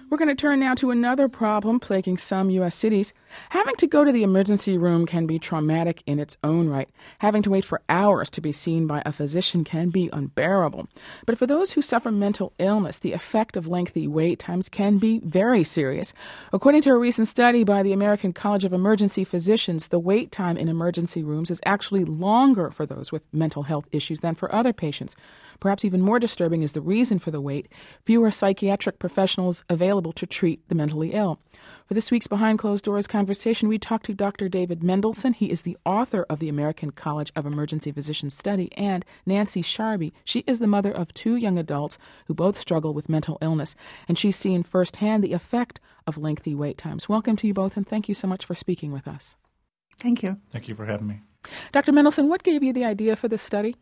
We're going to turn now to another problem plaguing some U.S. cities. Having to go to the emergency room can be traumatic in its own right. Having to wait for hours to be seen by a physician can be unbearable. But for those who suffer mental illness, the effect of lengthy wait times can be very serious. According to a recent study by the American College of Emergency Physicians, the wait time in emergency rooms is actually longer for those with mental health issues than for other patients. Perhaps even more disturbing is the reason for the wait: fewer psychiatric professionals available to treat the mentally ill. For this week's Behind Closed Doors conversation, we talked to Dr. David Mendelsohn. He is the author of the American College of Emergency Physicians study, and Nancy Sharby. She is the mother of two young adults who both struggle with mental illness, and she's seen firsthand the effect of lengthy wait times. Welcome to you both, and thank you so much for speaking with us. Thank you. Thank you for having me. Dr. Mendelsohn, what gave you the idea for this study?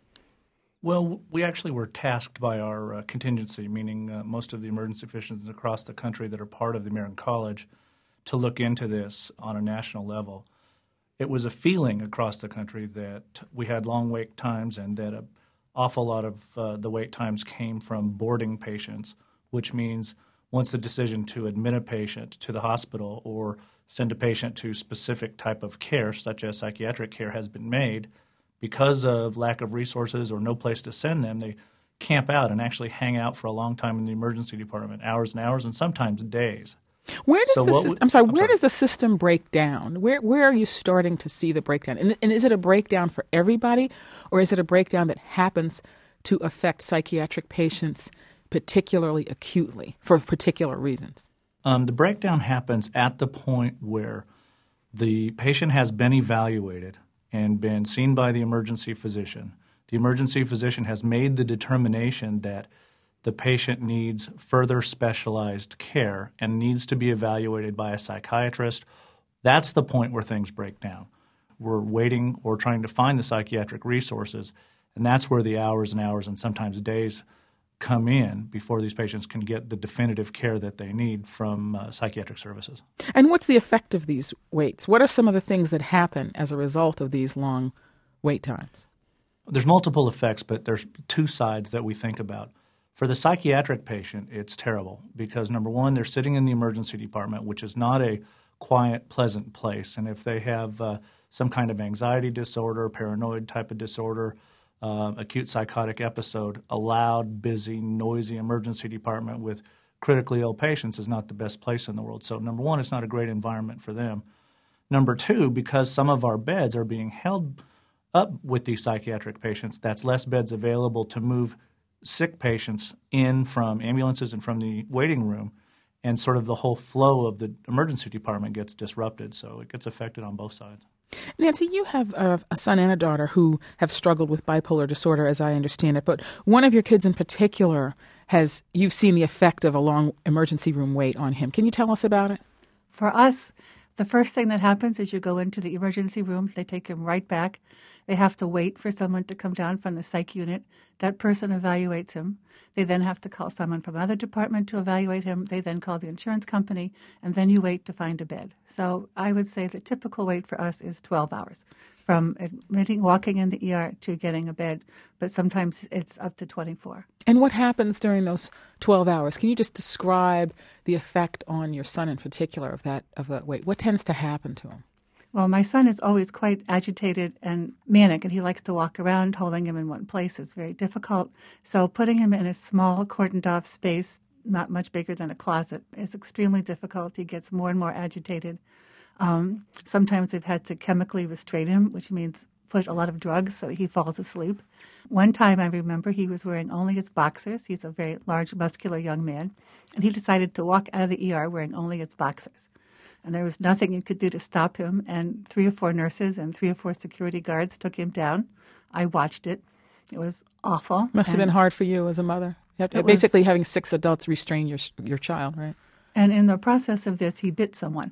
Well, we actually were tasked by our contingency, meaning most of the emergency physicians across the country that are part of the American College, to look into this on a national level. It was a feeling across the country that we had long wait times and that an awful lot of the wait times came from boarding patients, which means once the decision to admit a patient to the hospital or send a patient to specific type of care, such as psychiatric care, has been made, because of lack of resources or no place to send them, they camp out and actually hang out for a long time in the emergency department, hours and hours, and sometimes days. Where does the system break down? Where are you starting to see the breakdown? And is it a breakdown for everybody, or is it a breakdown that happens to affect psychiatric patients particularly acutely for particular reasons? The breakdown happens at the point where the patient has been evaluated and been seen by the emergency physician. The emergency physician has made the determination that the patient needs further specialized care and needs to be evaluated by a psychiatrist. That's the point where things break down. We're waiting or trying to find the psychiatric resources, and that's where the hours and hours and sometimes days come in before these patients can get the definitive care that they need from psychiatric services. And what's the effect of these waits? What are some of the things that happen as a result of these long wait times? There's multiple effects, but there's two sides that we think about. For the psychiatric patient, it's terrible because, number one, they're sitting in the emergency department, which is not a quiet, pleasant place. And if they have some kind of anxiety disorder, paranoid type of disorder, acute psychotic episode, a loud, busy, noisy emergency department with critically ill patients is not the best place in the world. So, number one, it's not a great environment for them. Number two, because some of our beds are being held up with these psychiatric patients, that's less beds available to move sick patients in from ambulances and from the waiting room, and sort of the whole flow of the emergency department gets disrupted. So it gets affected on both sides. Nancy, you have a son and a daughter who have struggled with bipolar disorder, as I understand it. But one of your kids in particular you've seen the effect of a long emergency room wait on him. Can you tell us about it? For us, the first thing that happens is you go into the emergency room. They take him right back. They have to wait for someone to come down from the psych unit. That person evaluates him. They then have to call someone from another department to evaluate him. They then call the insurance company, and then you wait to find a bed. So I would say the typical wait for us is 12 hours, from walking in the ER to getting a bed, but sometimes it's up to 24. And what happens during those 12 hours? Can you just describe the effect on your son in particular of that wait? What tends to happen to him? Well, my son is always quite agitated and manic, and he likes to walk around. Holding him in one place is very difficult. So putting him in a small, cordoned-off space, not much bigger than a closet, is extremely difficult. He gets more and more agitated. Sometimes they've had to chemically restrain him, which means put a lot of drugs so he falls asleep. One time I remember he was wearing only his boxers. He's a very large, muscular young man, and he decided to walk out of the ER wearing only his boxers. And there was nothing you could do to stop him. And 3 or 4 nurses and 3 or 4 security guards took him down. I watched it. It was awful. Must have been hard for you as a mother. Basically having 6 adults restrain your child, right? And in the process of this, he bit someone.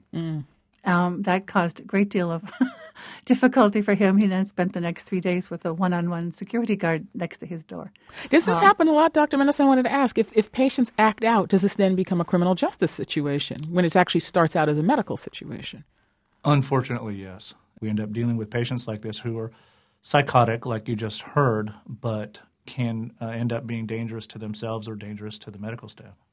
That caused a great deal of difficulty for him. He then spent the next 3 days with a one-on-one security guard next to his door. Does this happen a lot, Dr. Mendelsohn? I wanted to ask, if patients act out, does this then become a criminal justice situation when it actually starts out as a medical situation? Unfortunately, yes. We end up dealing with patients like this who are psychotic, like you just heard, but can end up being dangerous to themselves or dangerous to the medical staff.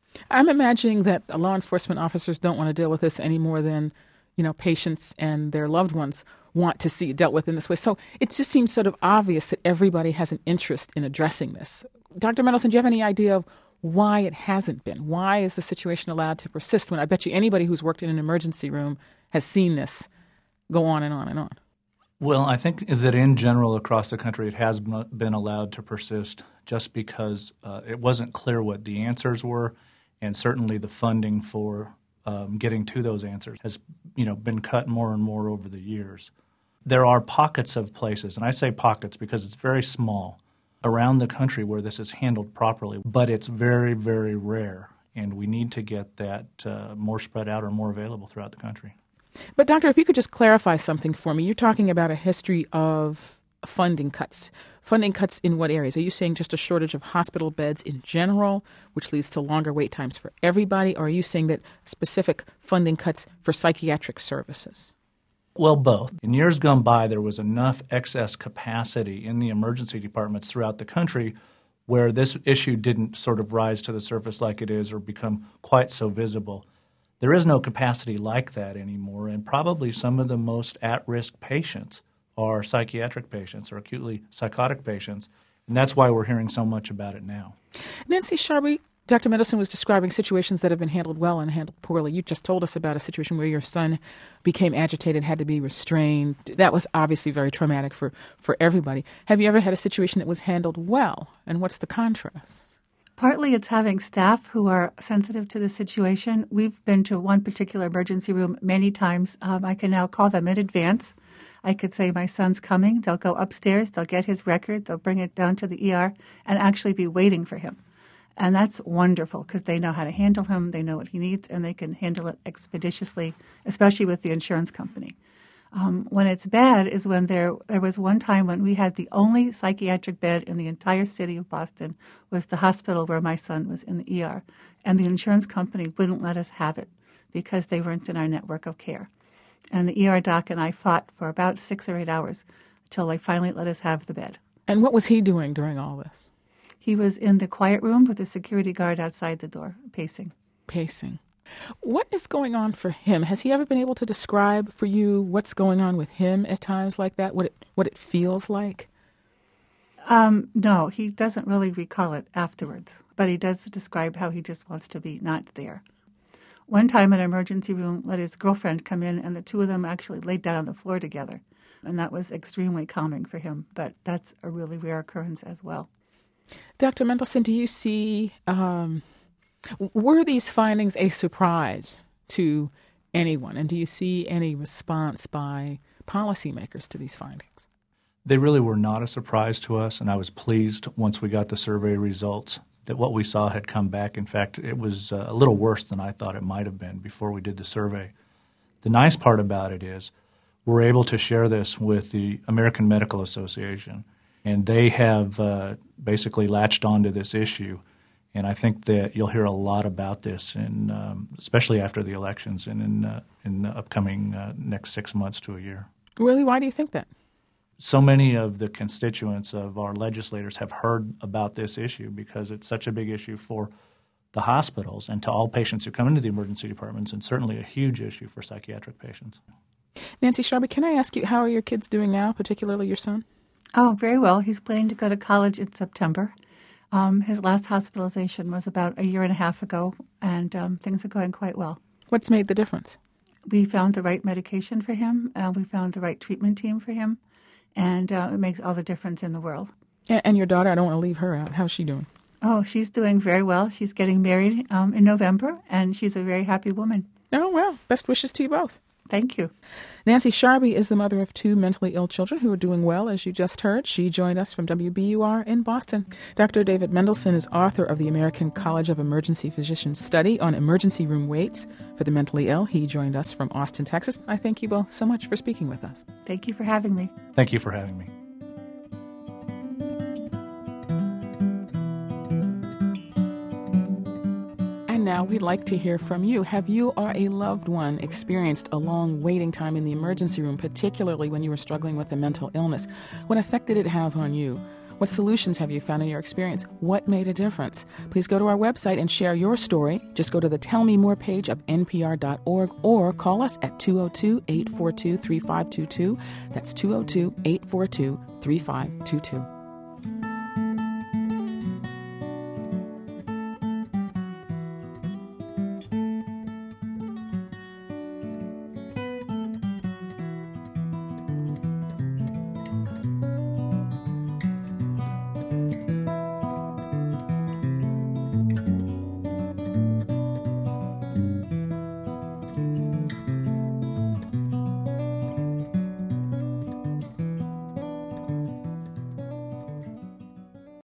I'm imagining that law enforcement officers don't want to deal with this any more than, patients and their loved ones want to see it dealt with in this way. So it just seems sort of obvious that everybody has an interest in addressing this. Dr. Mendelsohn, do you have any idea of why it hasn't been? Why is the situation allowed to persist when I bet you anybody who's worked in an emergency room has seen this go on and on and on? Well, I think that in general across the country it has been allowed to persist just because it wasn't clear what the answers were, and certainly the funding for getting to those answers has been cut more and more over the years. There are pockets of places, and I say pockets because it's very small, around the country where this is handled properly, but it's very, very rare, and we need to get that more spread out or more available throughout the country. But, Doctor, if you could just clarify something for me. You're talking about a history of funding cuts. Funding cuts in what areas? Are you saying just a shortage of hospital beds in general, which leads to longer wait times for everybody, or are you saying that specific funding cuts for psychiatric services? Well, both. In years gone by, there was enough excess capacity in the emergency departments throughout the country where this issue didn't sort of rise to the surface like it is or become quite so visible. There is no capacity like that anymore, and probably some of the most at-risk patients are psychiatric patients or acutely psychotic patients, and that's why we're hearing so much about it now. Nancy Sharby, Dr. Mendelsohn was describing situations that have been handled well and handled poorly. You just told us about a situation where your son became agitated, had to be restrained. That was obviously very traumatic for everybody. Have you ever had a situation that was handled well, and what's the contrast? Partly it's having staff who are sensitive to the situation. We've been to one particular emergency room many times. I can now call them in advance. I could say, my son's coming. They'll go upstairs. They'll get his record. They'll bring it down to the ER and actually be waiting for him. And that's wonderful because they know how to handle him. They know what he needs, and they can handle it expeditiously, especially with the insurance company. When it's bad is when there was one time when we had the only psychiatric bed in the entire city of Boston was the hospital where my son was in the ER. And the insurance company wouldn't let us have it because they weren't in our network of care. And the ER doc and I fought for about 6 or 8 hours until they finally let us have the bed. And what was he doing during all this? He was in the quiet room with a security guard outside the door, pacing. Pacing. What is going on for him? Has he ever been able to describe for you what's going on with him at times like that, what it feels like? No, he doesn't really recall it afterwards, but he does describe how he just wants to be not there. One time an emergency room let his girlfriend come in, and the two of them actually laid down on the floor together, and that was extremely calming for him, but that's a really rare occurrence as well. Dr. Mendelsohn, do you see... were these findings a surprise to anyone? And do you see any response by policymakers to these findings? They really were not a surprise to us, and I was pleased once we got the survey results that what we saw had come back. In fact, it was a little worse than I thought it might have been before we did the survey. The nice part about it is we're able to share this with the American Medical Association, and they have basically latched onto this issue. And I think that you'll hear a lot about this, especially after the elections and in the upcoming next 6 months to a year. Really? Why do you think that? So many of the constituents of our legislators have heard about this issue because it's such a big issue for the hospitals and to all patients who come into the emergency departments, and certainly a huge issue for psychiatric patients. Nancy Sharby, can I ask you, how are your kids doing now, particularly your son? Oh, very well. He's planning to go to college in September. His last hospitalization was about 1.5 years ago, and things are going quite well. What's made the difference? We found the right medication for him. We found the right treatment team for him, and it makes all the difference in the world. And your daughter, I don't want to leave her out. How's she doing? Oh, she's doing very well. She's getting married in November, and she's a very happy woman. Oh, well, best wishes to you both. Thank you. Nancy Sharby is the mother of 2 mentally ill children who are doing well, as you just heard. She joined us from WBUR in Boston. Dr. David Mendelsohn is author of the American College of Emergency Physicians study on emergency room waits for the mentally ill. He joined us from Austin, Texas. I thank you both so much for speaking with us. Thank you for having me. Thank you for having me. Now we'd like to hear from you. Have you or a loved one experienced a long waiting time in the emergency room, particularly when you were struggling with a mental illness? What effect did it have on you? What solutions have you found in your experience? What made a difference? Please go to our website and share your story. Just go to the Tell Me More page of npr.org or call us at 202-842-3522. That's 202-842-3522.